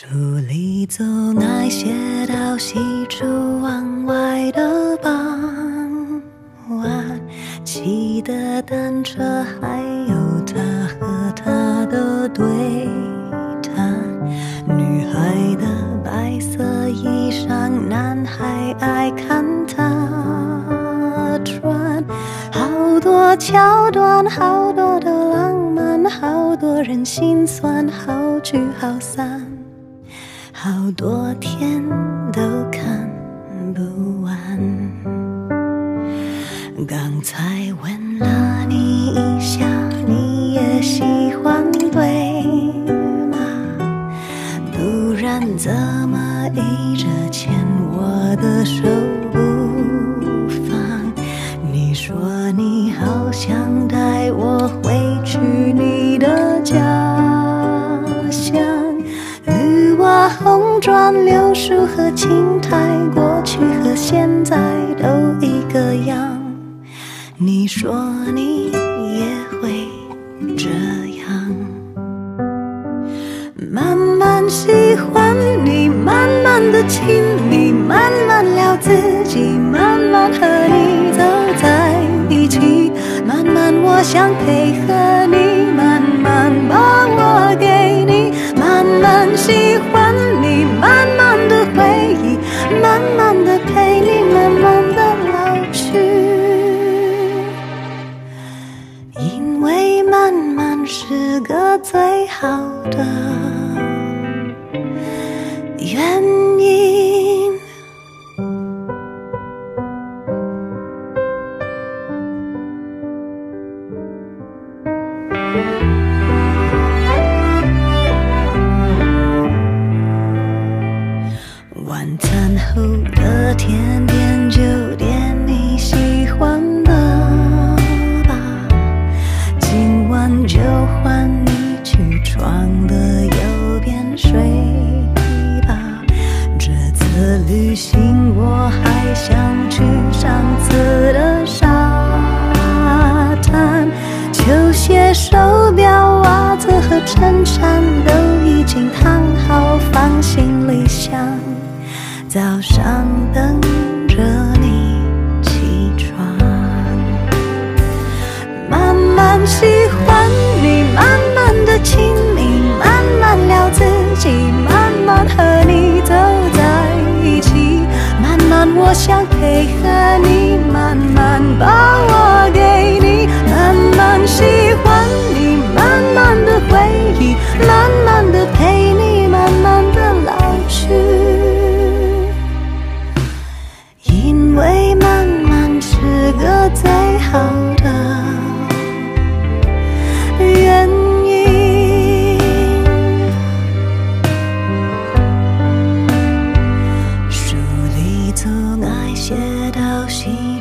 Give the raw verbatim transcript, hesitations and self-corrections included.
书里总爱写到西出望外的傍晚，骑的单车，还有他和他的对谈。女孩的白色衣裳，男孩爱看她穿。好多桥段，好多的浪漫，好多人心酸，好聚好散，好多天都看不完。刚才问了你一下，你也喜欢对吗？不然怎么一直牵我的手不放？你说你好想带我回去你的家乡，绿瓦红砖柳树和青苔，过去和现在都一个样。你说你也会这样，慢慢喜欢你，慢慢的亲密，慢慢聊自己，慢慢和你走在一起，慢慢我想配合你，慢慢把我给你，慢慢喜欢你，慢慢的回忆，慢慢的陪你，慢慢的老去。因为慢慢是个最好的原因。晚餐后的甜点就点你喜欢的吧，今晚就换你去床的右边睡吧。这次旅行我还想去上次的沙滩，球鞋、手表、袜子和衬衫都已经烫好放行李箱，早上等着你起床。慢慢喜欢你，慢慢的亲密，慢慢聊自己，慢慢和你走在一起，慢慢我想配合你，慢慢把我给你，慢慢喜欢你，慢慢的回忆，慢慢的陪你，慢慢的老去。因为慢慢是个最好的原因。书里总爱写到西